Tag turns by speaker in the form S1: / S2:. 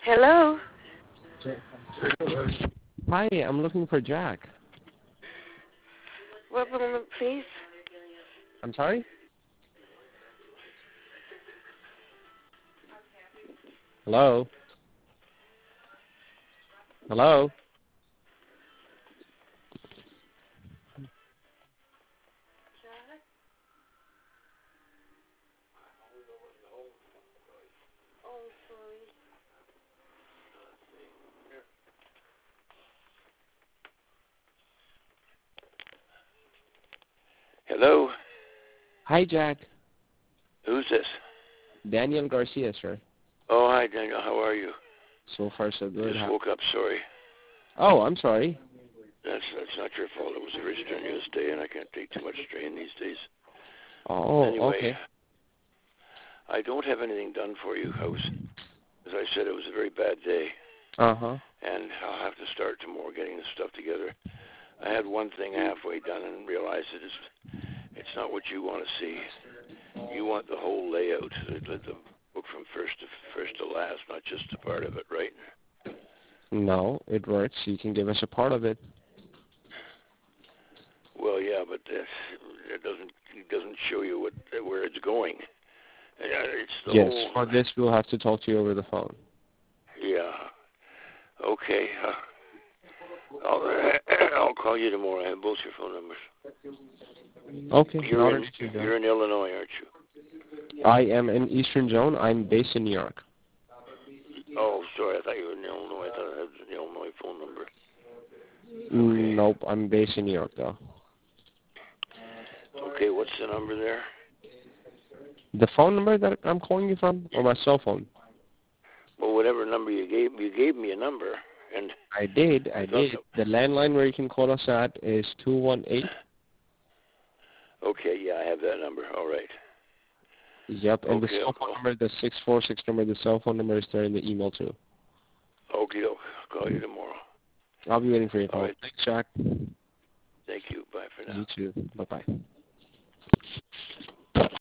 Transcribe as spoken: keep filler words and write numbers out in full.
S1: Hello?
S2: Hi, I'm looking for Jack.
S1: One moment, please.
S2: I'm sorry? Hello? Hello?
S3: Hello?
S2: Hi, Jack.
S3: Who's this?
S2: Daniel Garcia, sir.
S3: Oh, hi, Daniel. How are you?
S2: So far, so good.
S3: Just
S2: How-
S3: woke up, sorry.
S2: Oh, I'm sorry.
S3: That's that's not your fault. It was a very strenuous day, and I can't take too much strain these days.
S2: Oh,
S3: anyway,
S2: okay.
S3: I don't have anything done for you. I was, as I said, it was a very bad day,
S2: Uh-huh.
S3: and I'll have to start tomorrow getting the stuff together. I had one thing halfway done and realized that it's, it's not what you want to see. You want the whole layout, the, the book from first to first to last, not just a part of it, right?
S2: No, it works. You can give us a part of it.
S3: Well, yeah, but uh, it doesn't it doesn't show you what where it's going. Uh, It's the
S2: Yes,
S3: whole.
S2: for this we'll have to talk to you over the phone.
S3: Yeah. Okay. Uh, I'll I'll call you tomorrow. I have both your phone numbers.
S2: Okay,
S3: You're
S2: not
S3: in
S2: an issue, Jack.
S3: you're in Illinois, aren't you?
S2: I am in Eastern Zone. I'm based in New York.
S3: Oh, sorry. I thought you were in Illinois. I thought I had an Illinois phone number.
S2: Mm, Nope, I'm based in New York, though.
S3: Okay. What's the number there?
S2: The phone number that I'm calling you from, or my cell phone?
S3: Well, whatever number you gave you gave me a number, and
S2: I did, I,
S3: I
S2: did.
S3: thought
S2: The landline where you can call us at is two one eight.
S3: Okay. Yeah, I have that number. All right.
S2: Yep, and
S3: Okay,
S2: the cell
S3: I'll
S2: phone
S3: call.
S2: number, the six four six number, the cell phone number is there in the email too.
S3: Okay, I'll call you tomorrow.
S2: I'll be waiting for your
S3: All
S2: call.
S3: right.
S2: Thanks, Jack.
S3: Thank you. Bye for now.
S2: You too. Bye-bye.